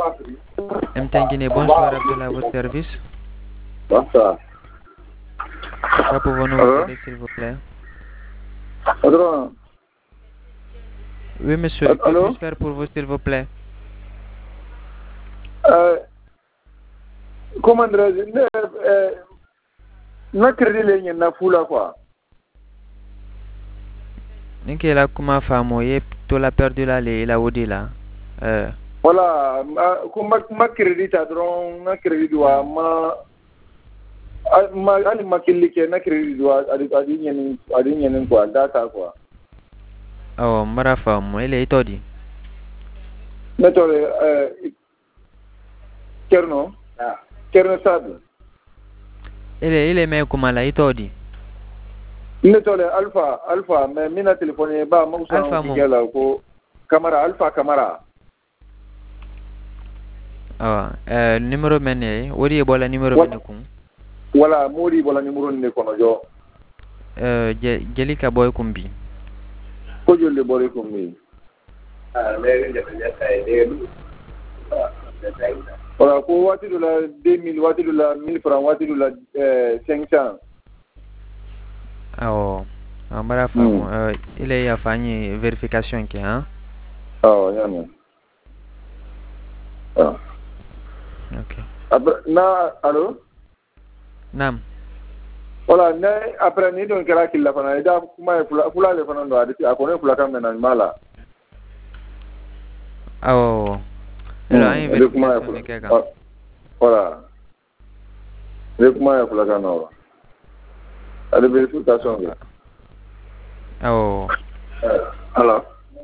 MTN Guinée, bonsoir Abdullah, à votre service. Bonsoir. Quoi pouvons-nous vous aider, s'il vous plaît? Allô? Oui, monsieur, que puis-je faire pour vous, s'il vous plaît? Comment dire, na crédit les na fula quoi. Ninki la kuma famo ye to la perdu la le la wodi la. Voilà, ma crédit ta dron na crédit wa ma ali makilike na crédit wa adi nyen quoi data quoi. Oh, mara famo ele itodi. Metole Kerno Sad. Ele me kuma la itodi. Metole Alpha mais mina téléphone ba ma usa ngela ko Alpha Camara. Numéro mené wodi bola numéro mené kun. Wala modi bola numéro ne kono jo. Jelika boy kumbi. Ko jolle boy kumbi. Voilà, ko wati de la 2000, wati de la 1000 francs, wati de la 500. Mara famo ile ya fanyi verification ki hein? Yana. Okay. Allô? Nam. Voilà, après ni don kera killa fana ida kuma fula le fana ndo adi akone fula kamena mala. Voilà. Le kuma ya fula kana. Allez, vérification. Alors.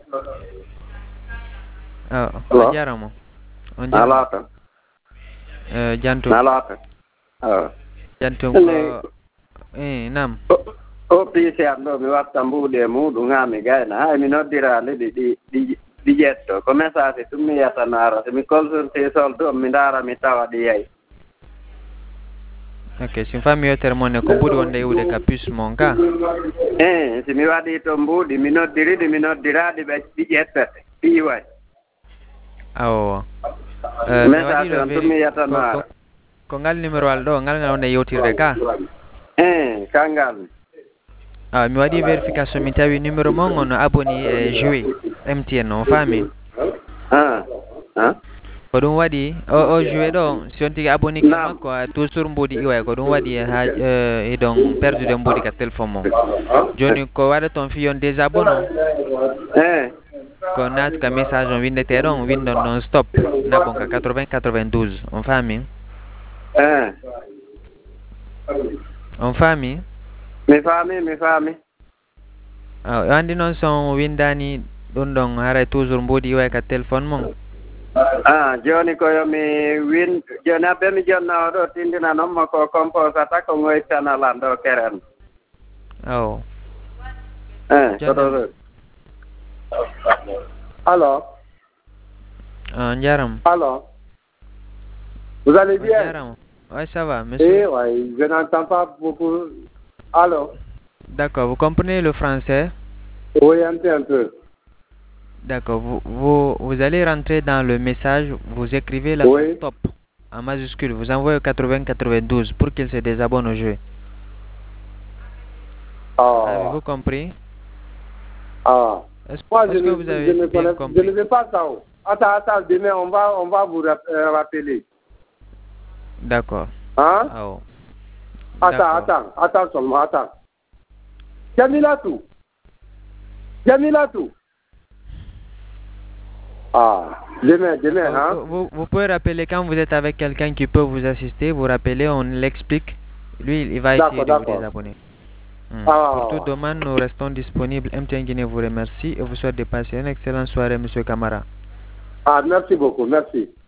Jaramo. Alaka. Jantum. Alaka. Jantum ko nam. Pisi ando mi wattambu de mudu ngami gaina ay mi noddira le di jetto come sa se tu mi yatanara se mi consulte soldo mi dara mi tawa di yai. Ok, si fammi io termone ko budi wonde iwde ka puce mon ka. Se mi wadi to mbudi mi noddiri di jettete di way. Message on tu mi yatanara. Ko ngal numéro aldo ngal wonde yewtirde ka. Kangal. Mi wadi verification mi tawi numéro mon on abonné jouer MTN on fami. Ko dum wadi o jouer do si on tigi abonné ki makko toujours mbodi iway ko dum wadi ha donc perdu de mbodi ka téléphone mon joni ko wada ton fi on désabonné ko nat ka message on windete don windon non stop na bon ka 80 92 on fami on fami mi fami andi non son windani don hara toujours mbodi iway ka téléphone mon. Joni ko yo mi win joni abe mi jonna do tindina non ko composa ta ko ngoy channel ando keren. Alors. Njaram. Alors. Vous allez bien? Njaram. Ouais, ça va, monsieur. Ouais, je n'entends pas beaucoup. Alors. D'accord, vous comprenez le français? Oui, un peu. D'accord, vous allez rentrer dans le message, vous écrivez la stop en majuscule, vous envoyez 80-92 pour qu'il se désabonne au jeu. Avez-vous compris? Est-ce que vous avez bien compris? Je ne veux pas ça. Attends, demain on va vous rappeler. D'accord. Attends seulement, attends. Jamilatou. Demain, vous pouvez rappeler quand vous êtes avec quelqu'un qui peut vous assister, vous rappelez, on l'explique. Lui, il va essayer de vous désabonner. Pour toute demande, nous restons disponibles. MTN Guinée vous remercie et vous souhaite de passer une excellente soirée, monsieur Camara. Merci beaucoup, merci.